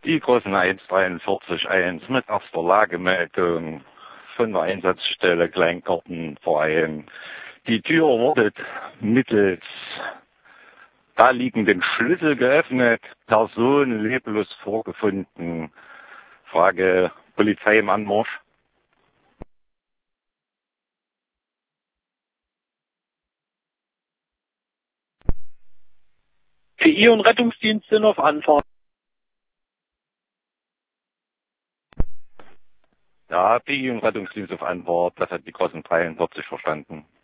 Die großen 143.1 mit erster Lagemeldung von der Einsatzstelle Kleingartenverein. Die Tür wurde mittels da liegenden Schlüssel geöffnet, Person leblos vorgefunden. Frage Polizei im Anmarsch. PI und Rettungsdienst sind auf Anfahrt. Ja, PI und Rettungsdienst auf Anfahrt, das hat die großen 43 verstanden.